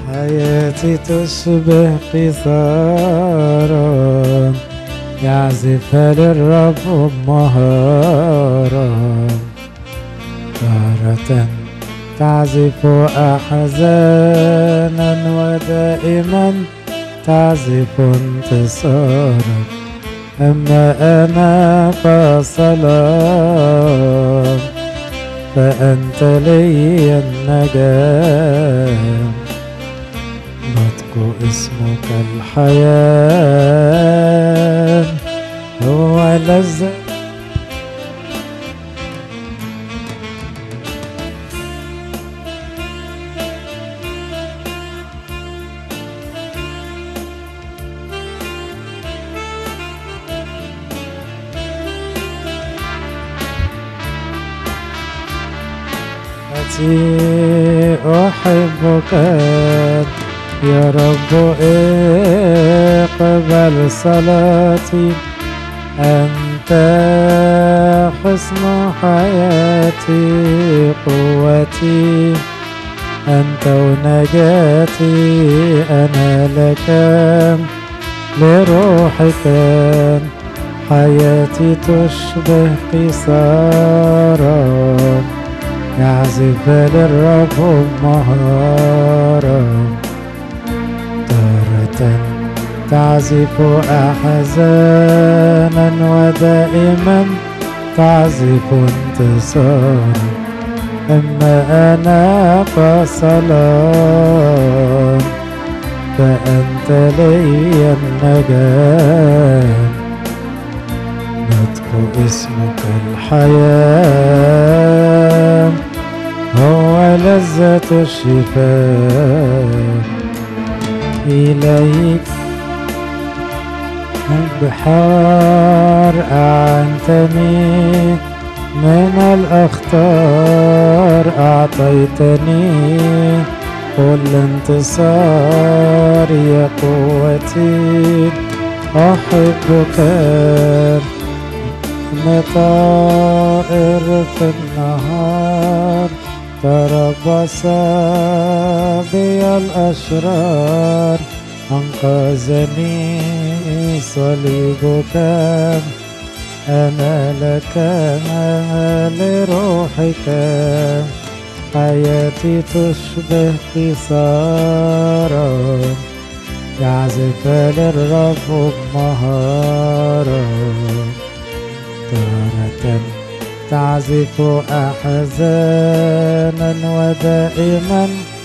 حياتي تشبه قيثارا يعزفها للرب بمهارة، تارة تعزف أحزانا ودائما تعزف انتصارا، أما أنا فسلام، فأنت لي النجاة، نطق اسمك الحياة هو لذة. أحبك يا رب، اقبل صلاتي، أنت حسن حياتي قوتي، أنت ونجاتي، أنا لك لروحك، حياتي تشبه قيثارا يعزف للرب بمهارة، تارة تعزف أحزانا ودائما تعزف انتصارا، أما أنا فسلام، فأنت لي النجاة، نطق اسمك الحياة هو لذة الشفاء، إليك بحار أعنتني، من الأخطار أعطيتني كل انتصار، يا قوتي أحبك، مطائر في النهار تربص بي الأشرار، أنقذني صليبك، أنا لك لروحك، حياتي تشبه قيثارا يعزف للرب بمهارة، تارة تعزف أحزانا ودائما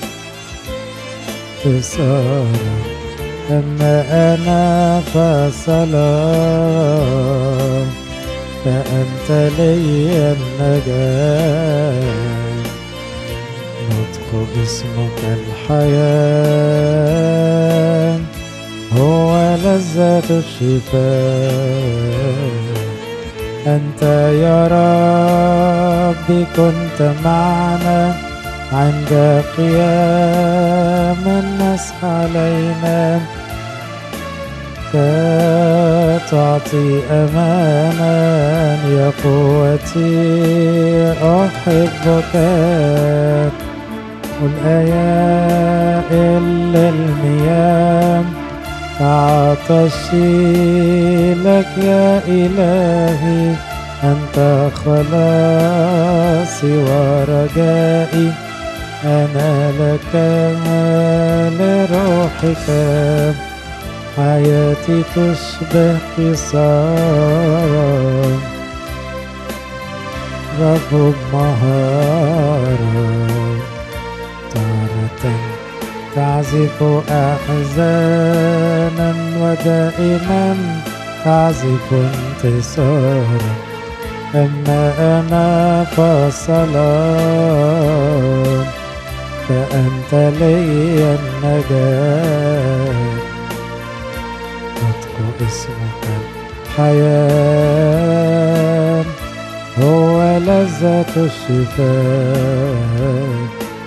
انتصارا، أما أنا فسلام، فأنت لي النجاة، نطق اسمك الحياة هو لذة الشفاء، أنت يا ربي كنت معنا عند قيام الناس علينا، تعطي أمانا يا قوتي أحبك، والأيائل للمياه عطشي لك يا إلهي، أنت خلاصي ورجائي، أنا لك لروحك، حياتي تشبه قيثارا رب بمهارة، تارة تعزف أحزانا ودائما تعزف انتصارا، أما أنا فسلام، فأنت لي النجاة، نطق اسمك الحياة هو لذة الشفاء.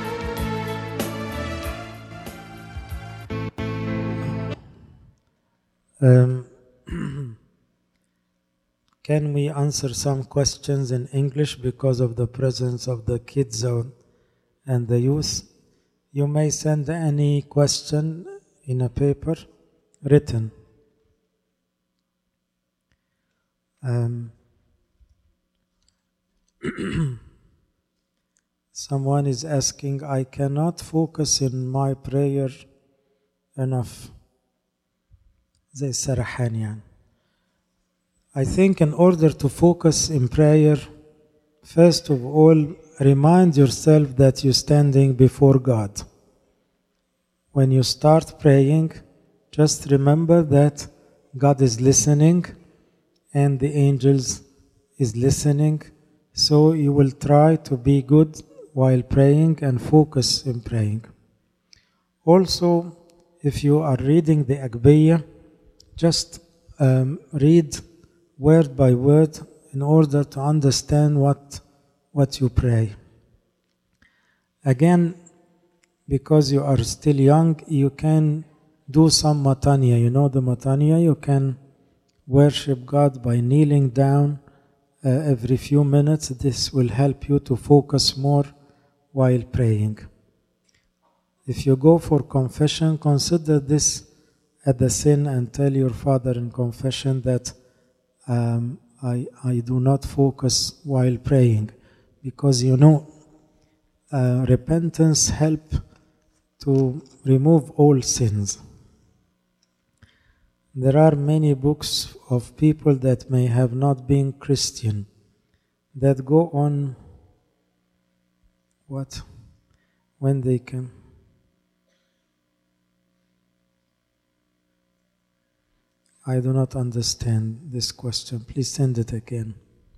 Can we answer some questions in English because of the presence of the kids zone and the youth? You may send any question in a paper written. Someone is asking, I cannot focus in my prayer enough. زي السرحان يعني. I think in order to focus in prayer, first of all, remind yourself that you're standing before God. When you start praying, just remember that God is listening and the angels is listening. So you will try to be good while praying and focus in praying. Also, if you are reading the Agbiya, just read word by word in order to understand what you pray. Again, because you are still young, you can do some matanya. You know the matanya? You can worship God by kneeling down every few minutes. This will help you to focus more while praying. If you go for confession, consider this as a sin and tell your Father in confession that I do not focus while praying, because you know repentance helps to remove all sins. There are many books of people that may have not been Christian that go on when they can. I do not understand this question. Please send it again.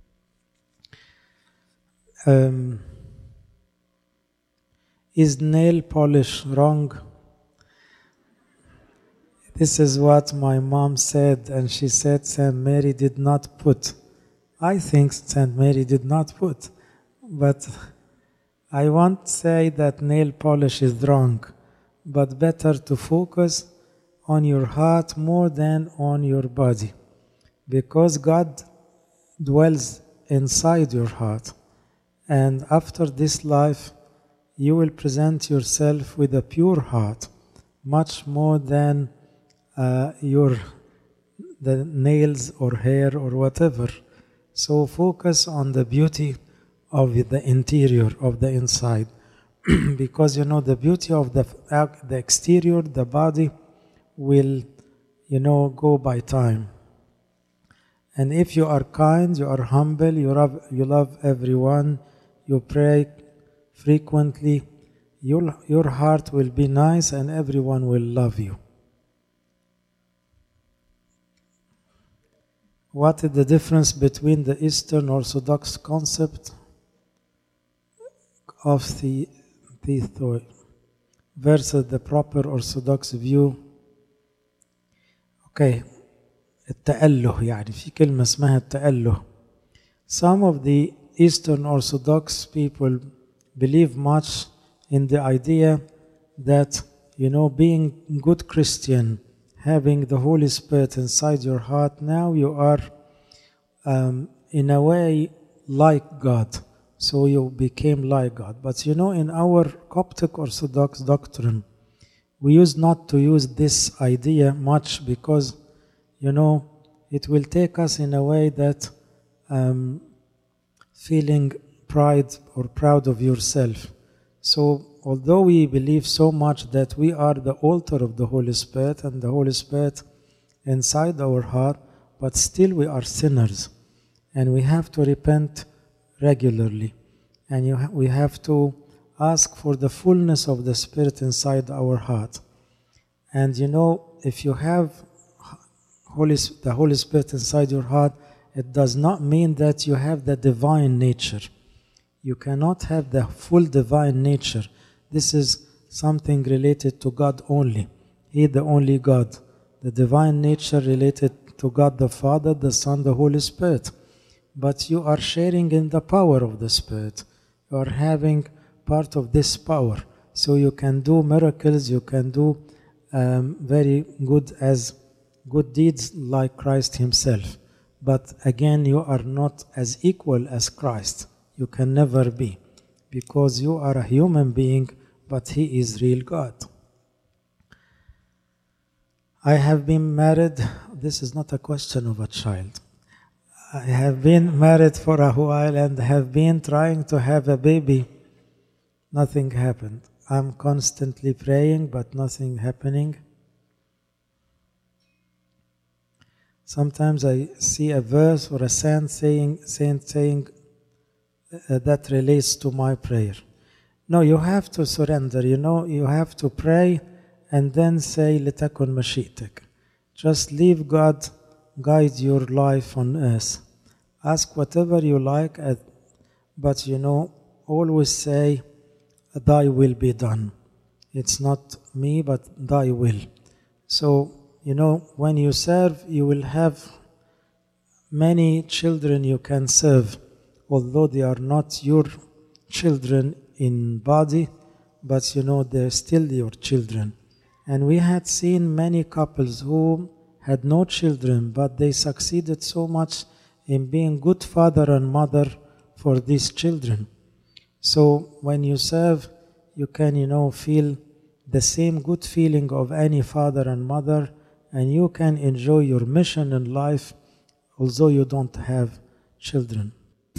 Is nail polish wrong? This is what my mom said, and she said St. Mary did not put. I think St. Mary did not put, but I won't say that nail polish is wrong, but better to focus on your heart more than on your body, because God dwells inside your heart, and after this life you will present yourself with a pure heart, much more than the nails or hair or whatever. So focus on the beauty of the interior, of the inside, because you know the beauty of the exterior, the body, will go by time. And if you are kind, you are humble, you love everyone, you pray frequently, your heart will be nice and everyone will love you. What is the difference between the Eastern Orthodox concept of the theisthoid versus the proper Orthodox view? Okay, التأله يعني في كلمة اسمها التأله. Some of the Eastern Orthodox people believe much in the idea that, being good Christian, having the Holy Spirit inside your heart, now you are in a way like God. So you became like God. But in our Coptic Orthodox doctrine, we used not to use this idea much because, it will take us in a way that feeling pride or proud of yourself. So although we believe so much that we are the altar of the Holy Spirit and the Holy Spirit inside our heart, but still we are sinners and we have to repent regularly. And we have to ask for the fullness of the Spirit inside our heart. And if you have the Holy Spirit inside your heart, it does not mean that you have the divine nature. You cannot have the full divine nature. This is something related to God only. He, the only God. The divine nature related to God the Father, the Son, the Holy Spirit. But you are sharing in the power of the Spirit. You are having part of this power. So you can do miracles, you can do very good deeds like Christ himself. But again, you are not as equal as Christ. You can never be, because you are a human being but He is real God. I have been married. This is not a question of a child. I have been married for a while and have been trying to have a baby. Nothing happened. I'm constantly praying, but nothing happening. Sometimes I see a verse or a saint saying that relates to my prayer. No, you have to surrender. You have to pray and then say, "Litakun mashi'atak." Just leave God guide your life on earth. Ask whatever you like, but always say, "Thy will be done." It's not me, but Thy will. So, when you serve, you will have many children you can serve, although they are not your children in body, but they're still your children. And we had seen many couples who had no children, but they succeeded so much in being good father and mother for these children. So when you serve, you can, feel the same good feeling of any father and mother, and you can enjoy your mission in life, although you don't have children.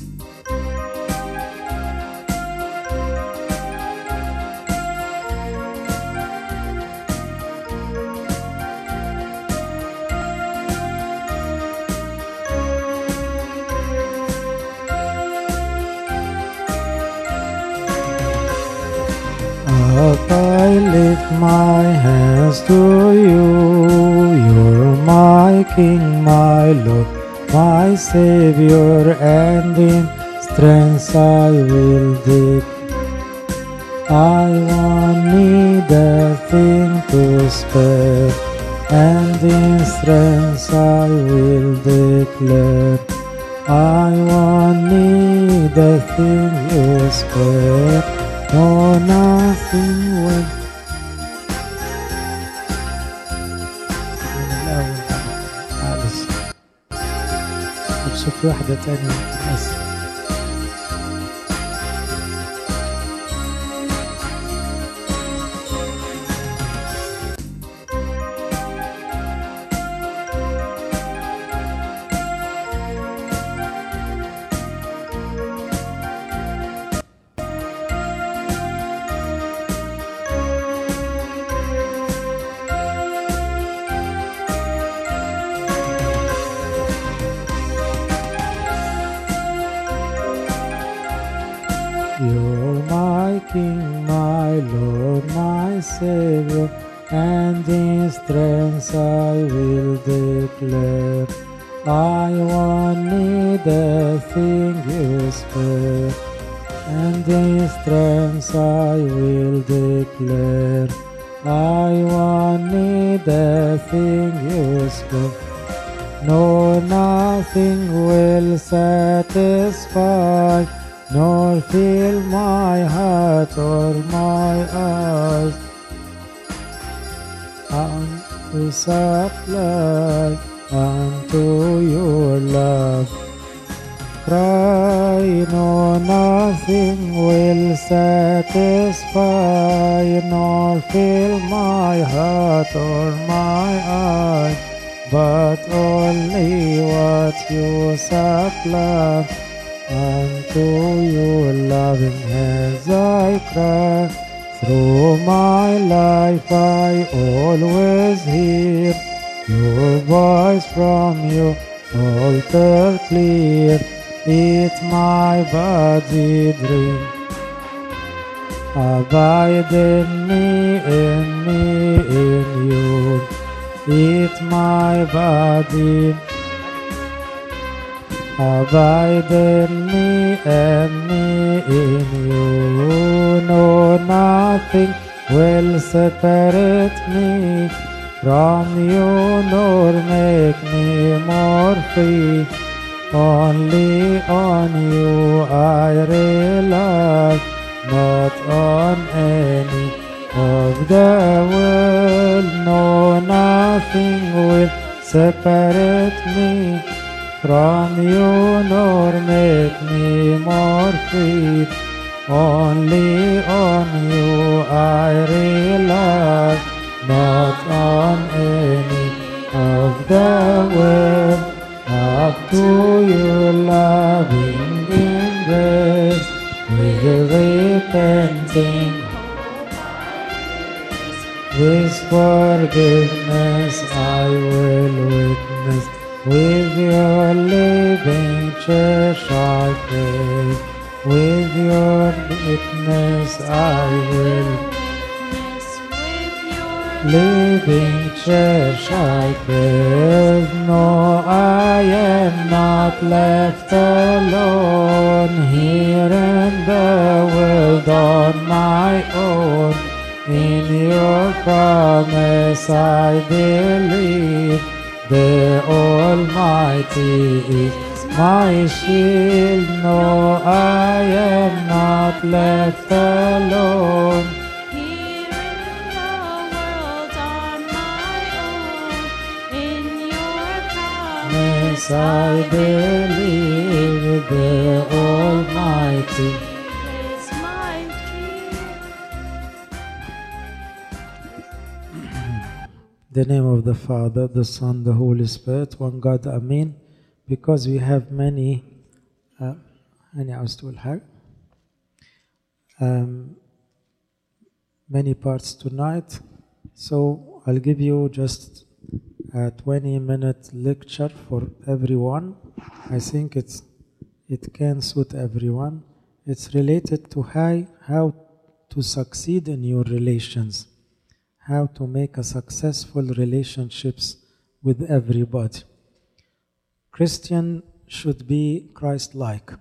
Up I lift my hands to you. You're my King, my Lord, my Savior, and in strength I will dig. I won't need a thing to spare, and in strength I will declare. I won't need a thing you spare. No, nothing will. شوف واحدة تانية بس. You're my King, my Lord, my Savior, and in strength I will declare. I won't need a thing you spare, and in strength I will declare. I won't need a thing you spare. No, nothing will satisfy, nor fill my heart or my eyes, unto supply unto your love. Cry, no, nothing will satisfy, nor fill my heart or my eyes, but only what you supply. Unto your loving hands I cry. Through my life I always hear your voice from your altar clear. Eat my body, drink. Abide in me, in you. Eat my body. Abide in me and me in you. No, nothing will separate me from you, nor make me more free. Only on you I rely, not on any of the world. No, nothing will separate me from you, nor make me more free. Only on you I rely, not on any of the world. Up to your loving embrace, with repenting, with forgiveness I will witness. With your living church I pray. With your witness I will. Living church I pray. No, I am not left alone here in the world on my own. In your promise I believe. The Almighty is my shield. No, I am not left alone. Yes, I believe the Almighty is my the name of the Father, the Son, the Holy Spirit, one God, Amen. Because we have many parts tonight, so I'll give you just a 20-minute lecture for everyone. I think it can suit everyone. It's related to how to succeed in your relations, how to make a successful relationships with everybody. Christian should be Christ-like.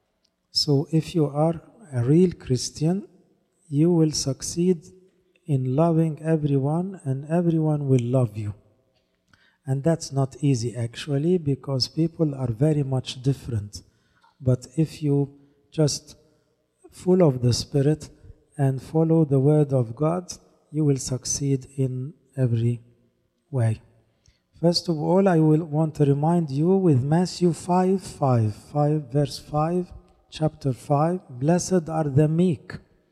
So if you are a real Christian, you will succeed in loving everyone, and everyone will love you. And that's not easy actually, because people are very much different. But if you just full of the Spirit and follow the Word of God, you will succeed in every way. First of all, I will want to remind you with Matthew 5, verse 5, chapter 5, blessed are the meek.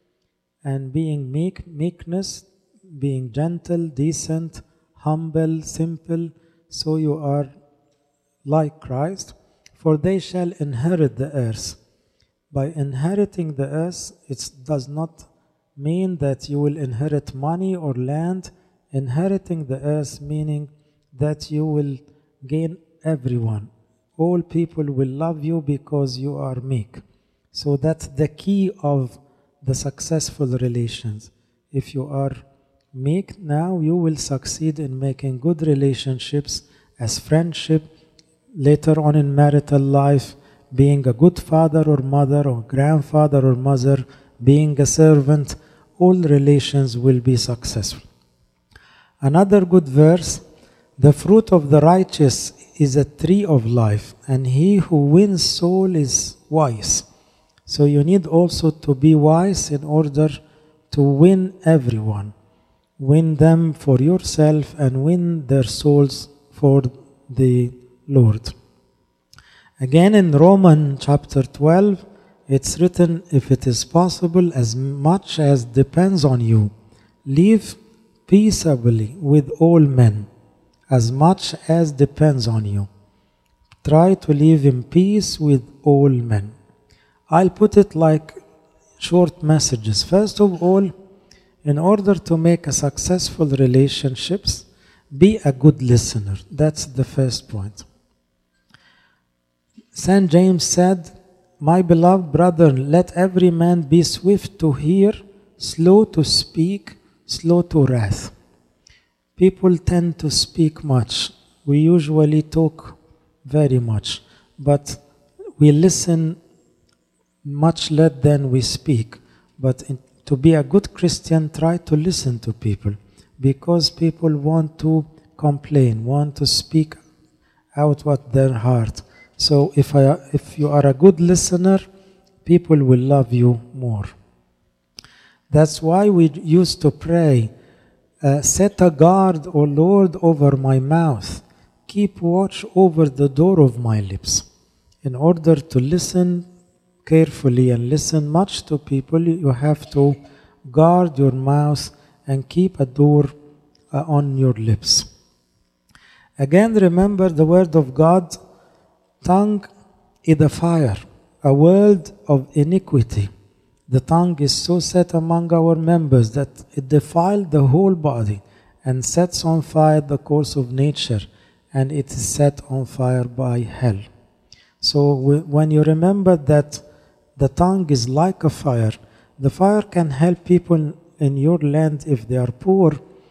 And being meek, meekness, being gentle, decent, humble, simple, so you are like Christ, for they shall inherit the earth. By inheriting the earth, it does not mean that you will inherit money or land. Inheriting the earth meaning that you will gain everyone. All people will love you because you are meek. So that's the key of the successful relations. If you are meek now, you will succeed in making good relationships as friendship, later on in marital life, being a good father or mother or grandfather or mother, being a servant, all relations will be successful. Another good verse, the fruit of the righteous is a tree of life, and he who wins soul is wise. So you need also to be wise in order to win everyone. Win them for yourself and win their souls for the Lord. Again in Romans chapter 12, it's written, if it is possible, as much as depends on you, live peaceably with all men, as much as depends on you. Try to live in peace with all men. I'll put it like short messages. First of all, in order to make a successful relationships, be a good listener. That's the first point. St. James said, my beloved brethren, let every man be swift to hear, slow to speak, slow to wrath. People tend to speak much. We usually talk very much, but we listen much less than we speak. But to be a good Christian, try to listen to people, because people want to complain, want to speak out what their heart. So if you are a good listener, people will love you more. That's why we used to pray, set a guard, O Lord, over my mouth. Keep watch over the door of my lips, in order to listen carefully and listen much to people, you have to guard your mouth and keep a door on your lips. Again, remember the word of God, tongue is a fire, a world of iniquity. The tongue is so set among our members that it defiles the whole body and sets on fire the course of nature, and it is set on fire by hell. So when you remember that the tongue is like a fire, the fire can help people in your land if they are poor.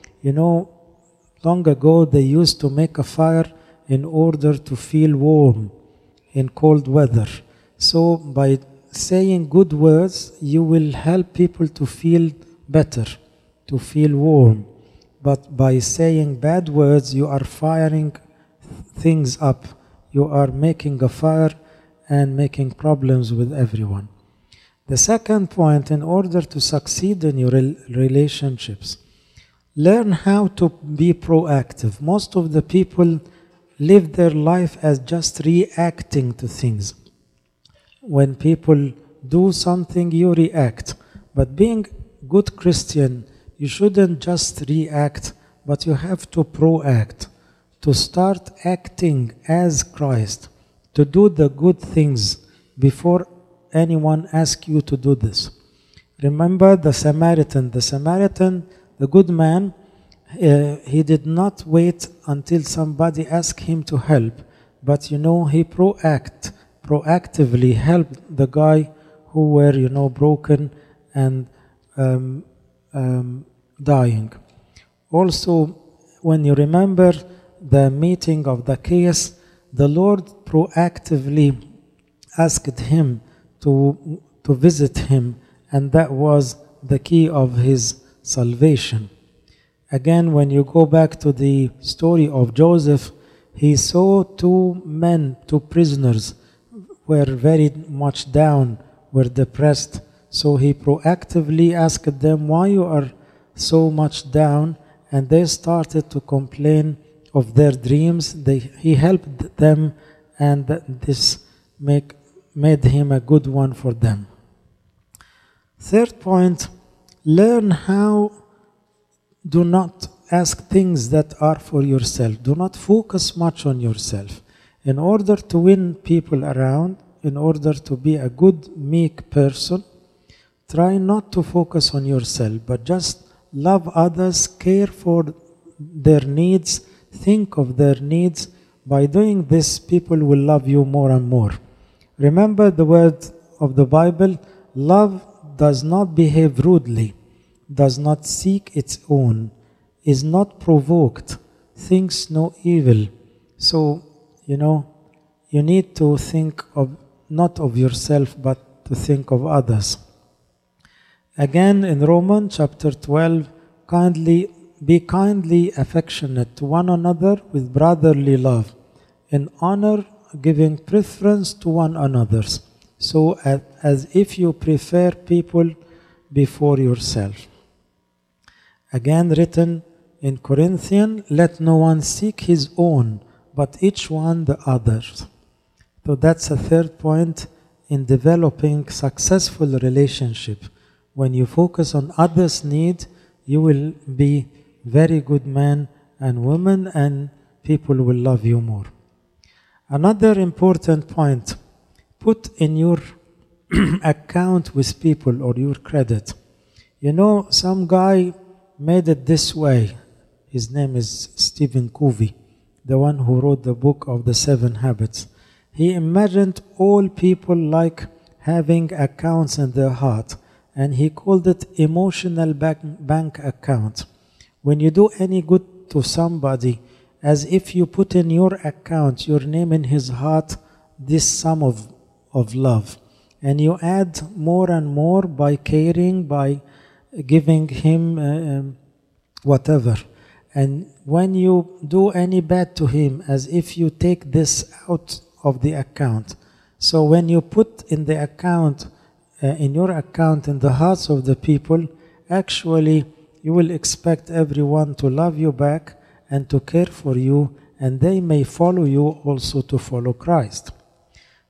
Long ago they used to make a fire in order to feel warm in cold weather. So by saying good words, you will help people to feel better, to feel warm. But by saying bad words, you are firing things up. You are making a fire and making problems with everyone. The second point, in order to succeed in your relationships, learn how to be proactive. Most of the people live their life as just reacting to things. When people do something, you react. But being a good Christian, you shouldn't just react, but you have to proact, to start acting as Christ, to do the good things before anyone asks you to do this. Remember the Samaritan. The good man, he did not wait until somebody asked him to help, but he proactively helped the guy who were broken and dying. Also, when you remember the meeting of Zacchaeus, the Lord proactively asked him to visit him, and that was the key of his salvation. Again, when you go back to the story of Joseph, he saw two prisoners, were very much down, were depressed. So he proactively asked them, why you are so much down? And they started to complain of their dreams. He helped them, and this made him a good one for them. Third point, learn how do not ask things that are for yourself. Do not focus much on yourself. In order to win people around, in order to be a good, meek person, try not to focus on yourself, but just love others, care for their needs, think of their needs. By doing this, people will love you more and more. Remember the word of the Bible, love does not behave rudely, does not seek its own, is not provoked, thinks no evil. So, you need to think of not of yourself, but to think of others. Again, in Romans chapter 12, be kindly affectionate to one another with brotherly love, in honor, giving preference to one another, so as if you prefer people before yourself. Again, written in Corinthians, let no one seek his own, but each one the other's. So that's a third point in developing successful relationship. When you focus on others' need, you will be very good man and woman, and people will love you more. Another important point, put in your account with people or your credit. Some guy made it this way. His name is Stephen Covey, the one who wrote the book of the 7 Habits. He imagined all people like having accounts in their heart, and he called it emotional bank account. When you do any good to somebody, as if you put in your account, your name in his heart, this sum of love. And you add more and more by caring, by giving him whatever. And when you do any bad to him, as if you take this out of the account. So when you put in the account, in your account, in the hearts of the people, actually you will expect everyone to love you back and to care for you, and they may follow you also to follow Christ.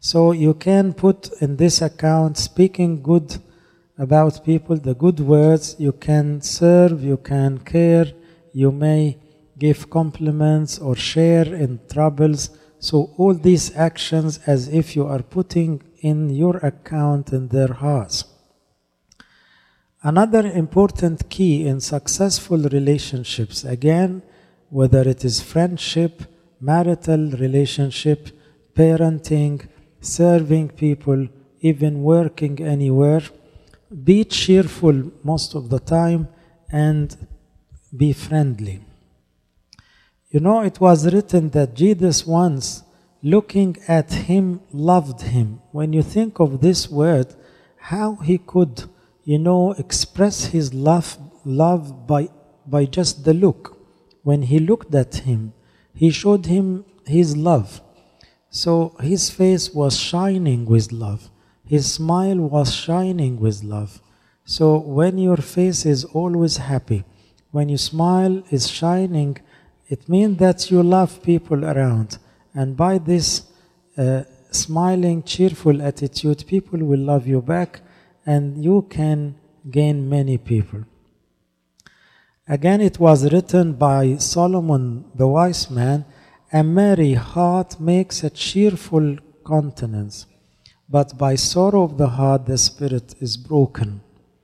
So you can put in this account speaking good about people, the good words. You can serve, you can care, you may give compliments or share in troubles. So all these actions as if you are putting in your account in their hearts. Another important key in successful relationships, again, whether it is friendship, marital relationship, parenting, serving people, even working anywhere, be cheerful most of the time and be friendly. You know, it was written that Jesus once, looking at him, loved him. When you think of this word, how he could, express his love by just the look. When he looked at him, he showed him his love. So his face was shining with love. His smile was shining with love. So when your face is always happy, when your smile is shining, it means that you love people around. And by this smiling, cheerful attitude, people will love you back and you can gain many people. Again, it was written by Solomon, the wise man, a merry heart makes a cheerful countenance, but by sorrow of the heart the spirit is broken.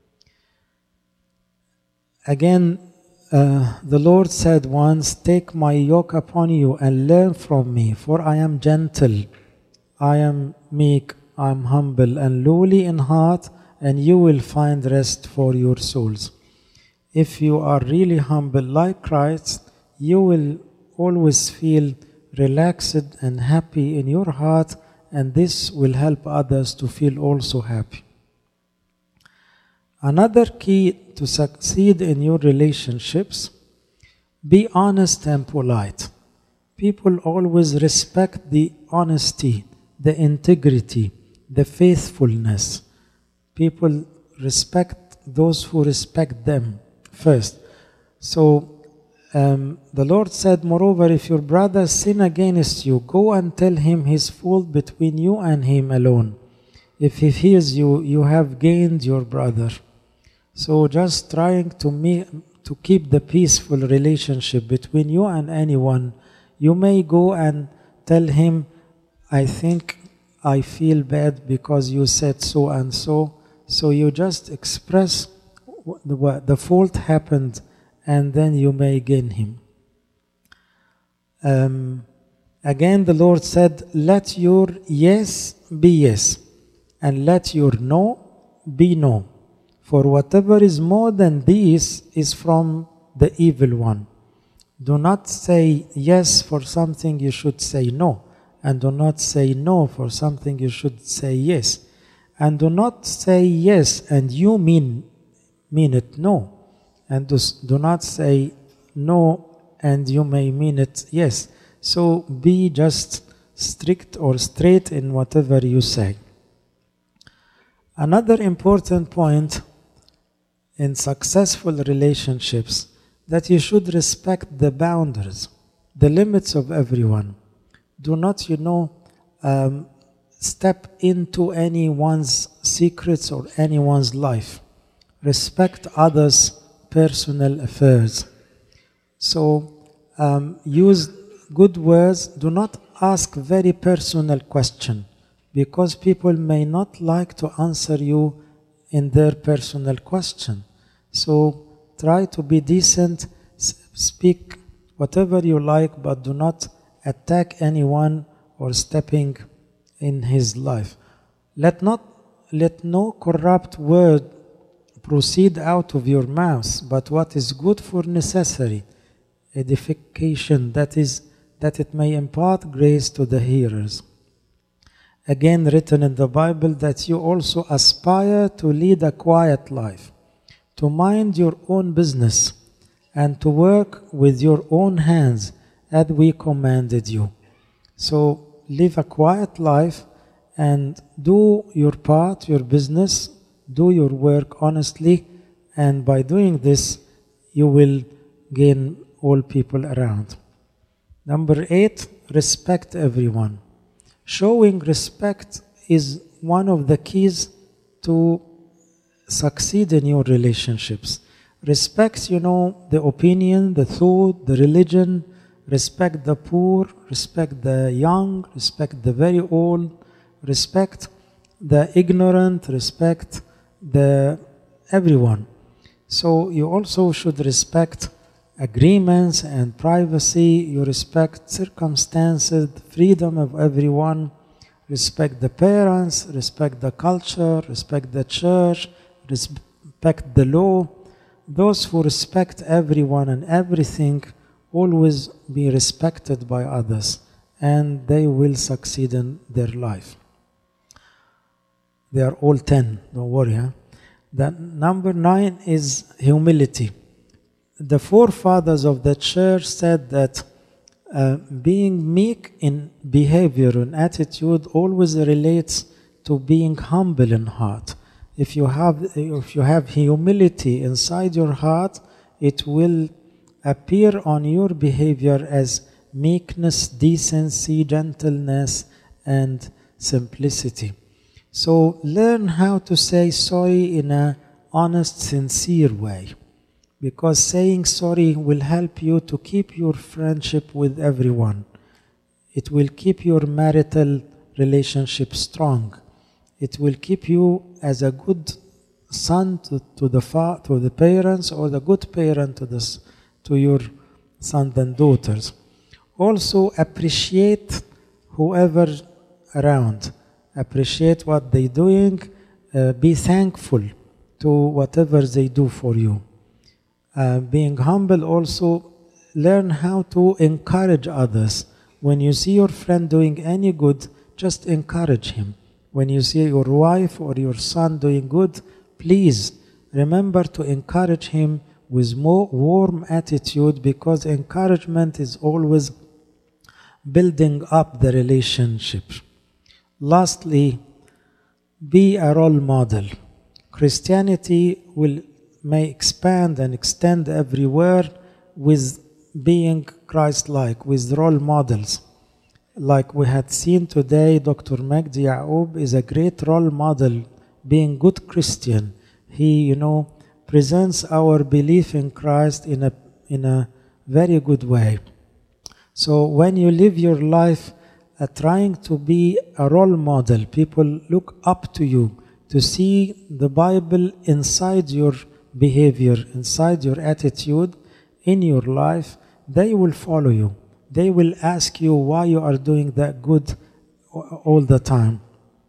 Again, the Lord said once, take my yoke upon you and learn from me, for I am gentle, I am meek, I am humble and lowly in heart, and you will find rest for your souls. If you are really humble like Christ, you will always feel relaxed and happy in your heart, and this will help others to feel also happy. Another key to succeed in your relationships, be honest and polite. People always respect the honesty, the integrity, the faithfulness. People respect those who respect them first. So the Lord said, moreover, if your brother sin against you, go and tell him his fault between you and him alone. If he hears you, you have gained your brother. So just trying to keep the peaceful relationship between you and anyone. You may go and tell him, I think I feel bad because you said so and so. So you just express the fault happened, and then you may gain him. Again, the Lord said, let your yes be yes, and let your no be no. For whatever is more than this is from the evil one. Do not say yes for something you should say no, and do not say no for something you should say yes. And do not say yes and you mean it no. And do not say no and you may mean it yes. So be just strict or straight in whatever you say. Another important point in successful relationships, that you should respect the boundaries, the limits of everyone. Do not, step into anyone's secrets or anyone's life. Respect others' personal affairs. So use good words. Do not ask very personal questions, because people may not like to answer you in their personal question. So try to be decent, speak whatever you like, but do not attack anyone or stepping in his life. Let no corrupt word proceed out of your mouth, but what is good for necessary edification, that it may impart grace to the hearers. Again, written in the Bible that you also aspire to lead a quiet life, to mind your own business, and to work with your own hands as we commanded you. So live a quiet life and do your part, your business, do your work honestly, and by doing this, you will gain all people around. Number 8, respect everyone. Showing respect is one of the keys to succeed in your relationships. Respect, the opinion, the thought, the religion. Respect the poor, respect the young, respect the very old, respect the ignorant, respect everyone. So you also should respect agreements and privacy. You respect circumstances, the freedom of everyone. Respect the parents, respect the culture, respect the church, respect the law. Those who respect everyone and everything always be respected by others, and they will succeed in their life. They are all 10, don't worry. The number 9 is humility. The forefathers of the church said that being meek in behavior and attitude always relates to being humble in heart. If you have humility inside your heart, it will appear on your behavior as meekness, decency, gentleness, and simplicity. So learn how to say sorry in an honest, sincere way, because saying sorry will help you to keep your friendship with everyone. It will keep your marital relationship strong. It will keep you as a good son to the parents, or the good parent to your sons and daughters. Also appreciate whoever around. Appreciate what they're doing. Be thankful to whatever they do for you. Being humble, also learn how to encourage others. When you see your friend doing any good, just encourage him. When you see your wife or your son doing good, please remember to encourage him with more warm attitude, because encouragement is always building up the relationship. Lastly, be a role model. Christianity may expand and extend everywhere with being Christ-like, with role models. Like we had seen today, Dr. Magdi Yaoub is a great role model, being good Christian. He, presents our belief in Christ in a very good way. So when you live your life trying to be a role model, people look up to you to see the Bible inside your behavior, inside your attitude, in your life. They will follow you. They will ask you why you are doing that good all the time.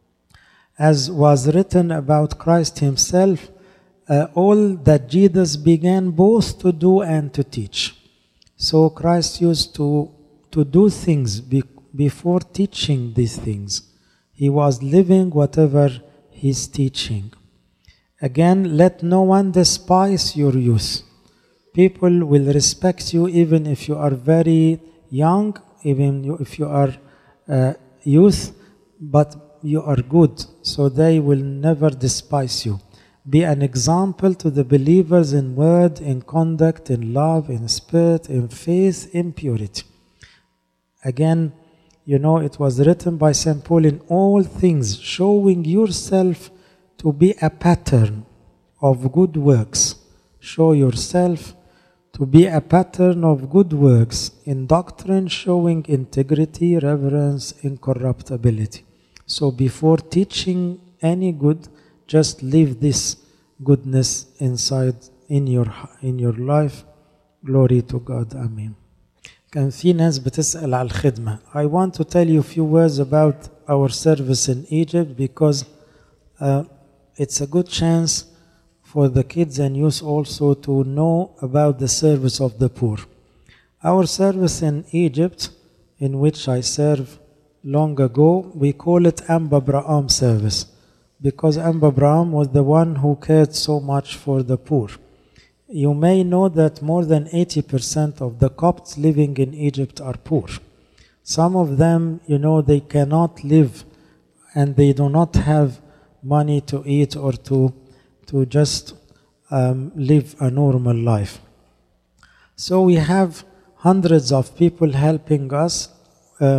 As was written about Christ himself, all that Jesus began both to do and to teach. So Christ used to do things before teaching these things. He was living whatever he's teaching. Again, let no one despise your youth. People will respect you even if you are very young, even if you are youth, but you are good, so they will never despise you. Be an example to the believers in word, in conduct, in love, in spirit, in faith, in purity. Again, it was written by St. Paul, in all things, showing yourself to be a pattern of good works. Show yourself to be a pattern of good works, in doctrine showing integrity, reverence, incorruptibility. So before teaching any good, just leave this goodness inside in your life. Glory to God. Amen. كان في ناس بتسأل على الخدمة. I want to tell you a few words about our service in Egypt, because it's a good chance for the kids and youth also to know about the service of the poor. Our service in Egypt, in which I served long ago, we call it Amba Braham service, because Amba Braham was the one who cared so much for the poor. You may know that more than 80% of the Copts living in Egypt are poor. Some of them, they cannot live, and they do not have money to eat or to just live a normal life. So we have hundreds of people helping us,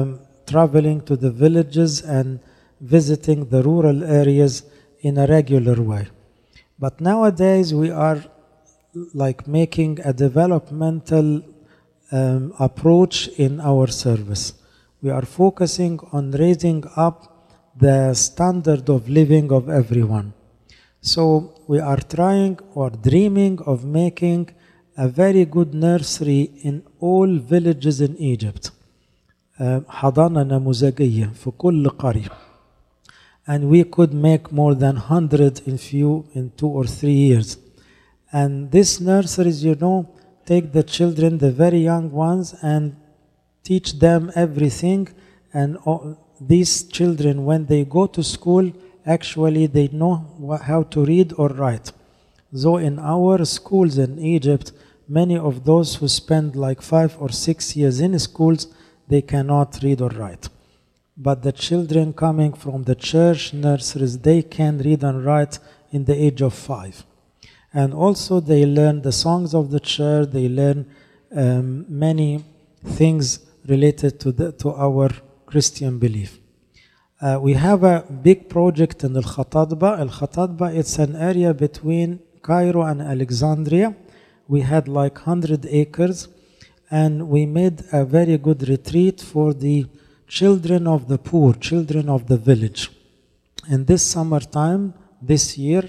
traveling to the villages and visiting the rural areas in a regular way. But nowadays we are like making a developmental approach in our service. We are focusing on raising up the standard of living of everyone. So we are trying or dreaming of making a very good nursery in all villages in Egypt. حضانة نموذجية في كل قرية. And we could make more than 100 in 2 or 3 years. And these nurseries, take the children, the very young ones, and teach them everything. And these children, when they go to school, actually they know how to read or write. Though in our schools in Egypt, many of those who spend like 5 or 6 years in schools, they cannot read or write. But the children coming from the church nurseries, they can read and write in the age of 5. And also they learn the songs of the church, they learn many things related to our Christian belief. We have a big project in Al-Khatadba. Al-Khatadba, it's an area between Cairo and Alexandria. We had like 100 acres, and we made a very good retreat for the children of the poor, children of the village. And this summertime, this year,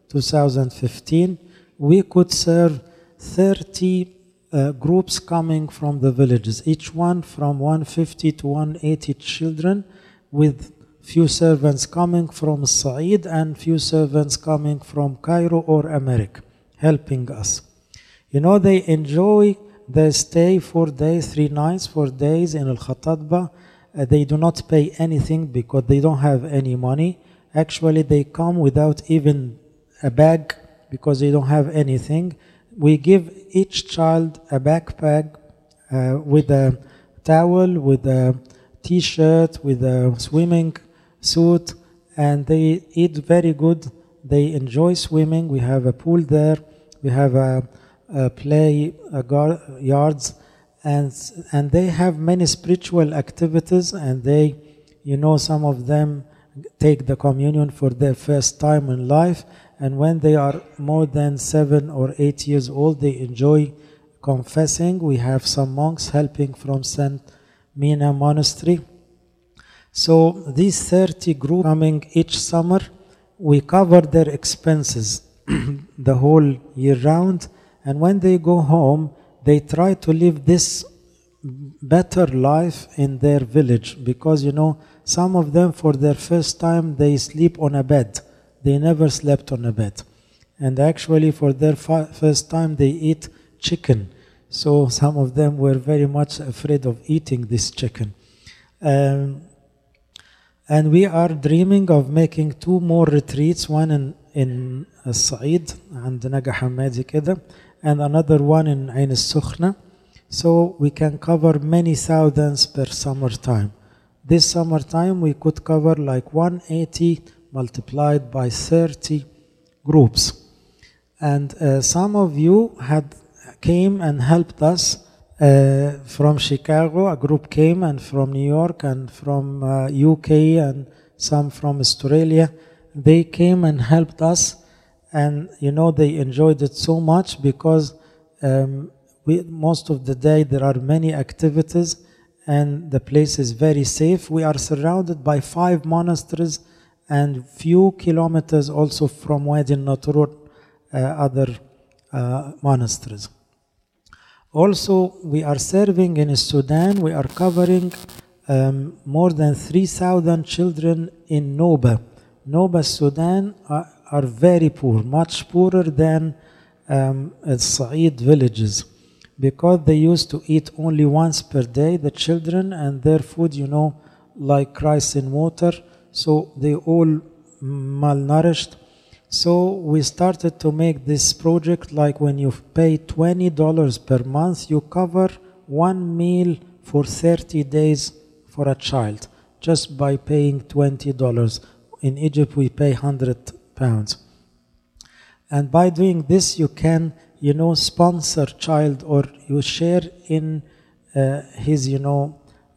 2015, we could serve 30 groups coming from the villages, each one from 150 to 180 children, with few servants coming from Said and few servants coming from Cairo or America, helping us. They enjoy the stay 4 days, 3 nights, 4 days in Al-Khatadba. They do not pay anything because they don't have any money. Actually, they come without even a bag because they don't have anything. We give each child a backpack with a towel, with a t-shirt, with a swimming suit, and they eat very good. They enjoy swimming. We have a pool there. We have a play yards, and they have many spiritual activities, and they, some of them take the communion for their first time in life, and when they are more than 7 or 8 years old, they enjoy confessing. We have some monks helping from St. Mina Monastery. So these 30 groups coming each summer, we cover their expenses the whole year round, and when they go home, they try to live this better life in their village, because some of them for their first time they sleep on a bed. They never slept on a bed, and actually for their first time they eat chicken. So some of them were very much afraid of eating this chicken. And we are dreaming of making 2 more retreats, one in Said and Naga Hamadi keda, and another one in Ain al-Sukhna, so we can cover many thousands per summertime. This summertime we could cover like 180 multiplied by 30 groups. And some of you came and helped us from Chicago. A group came, and from New York, and from UK, and some from Australia. They came and helped us, and they enjoyed it so much because most of the day there are many activities, and the place is very safe. We are surrounded by 5 monasteries and few kilometers also from Wadi al-Natrur, other monasteries. Also, we are serving in Sudan. We are covering more than 3,000 children in Noba. Noba, Sudan are very poor, much poorer than Said villages, because they used to eat only once per day, the children, and their food, like rice and water, so they all malnourished. So we started to make this project, like when you pay $20 per month, you cover 1 meal for 30 days for a child, just by paying $20. In Egypt, we pay £100. And by doing this, you can, sponsor child, or you share in his,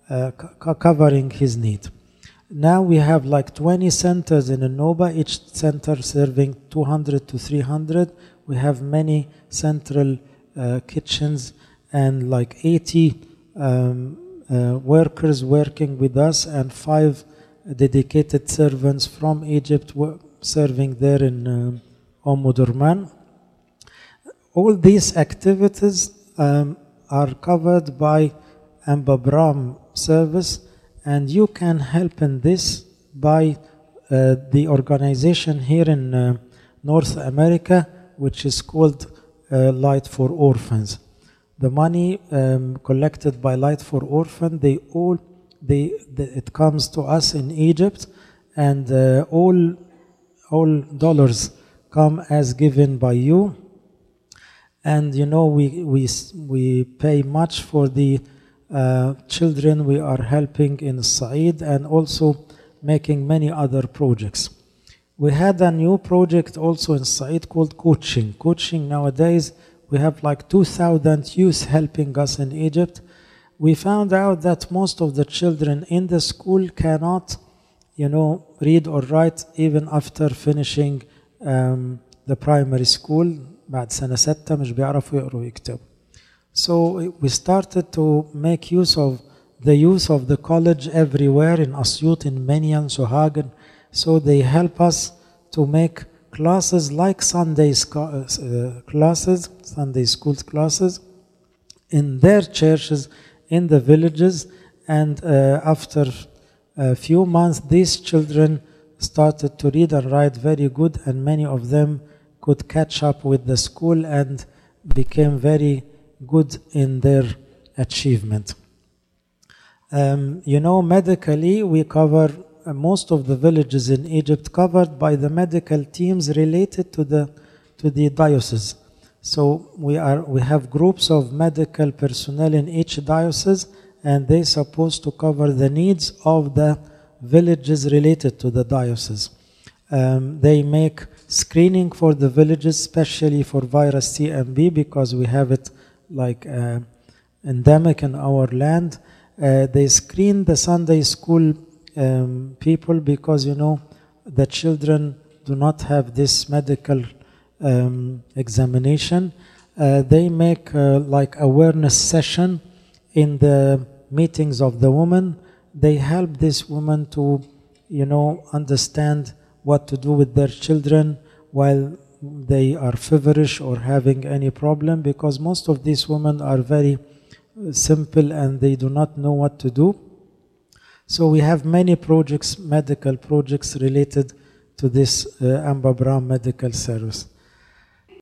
covering his need. Now we have like 20 centers in Innova, each center serving 200 to 300. We have many central kitchens and like 80 workers working with us, and 5 dedicated servants from Egypt serving there in Durman. All these activities are covered by Ambabram service, and you can help in this by the organization here in North America, which is called Light for Orphans. The money collected by Light for Orphans, it comes to us in Egypt, and all dollars come as given by you. And you know, we pay much for the children we are helping in Said, and also making many other projects. We had a new project also in Said called coaching. Coaching nowadays, we have like 2,000 youth helping us in Egypt. We found out that most of the children in the school cannot, read or write even after finishing the primary school. بعد سنة 6 مش بيعرفوا يقروا ويكتبوا. So we started to make use of the youth of the college everywhere in Asyut, in Menyan, Sohagan. So they help us to make classes like Sunday school classes in their churches, in the villages. And after a few months, these children started to read and write very good, and many of them could catch up with the school and became very good in their achievement. Medically, we cover most of the villages in Egypt covered by the medical teams related to the diocese. So we have groups of medical personnel in each diocese, and they're supposed to cover the needs of the villages related to the diocese. They make screening for the villages, especially for virus TMB, because we have it like endemic in our land. They screen the Sunday school people because, the children do not have this medical examination. They make like awareness session in the meetings of the women. They help this woman to, understand what to do with their children while they are feverish or having any problem, because most of these women are very simple and they do not know what to do. So we have many projects, medical projects related to this Ambabram medical service.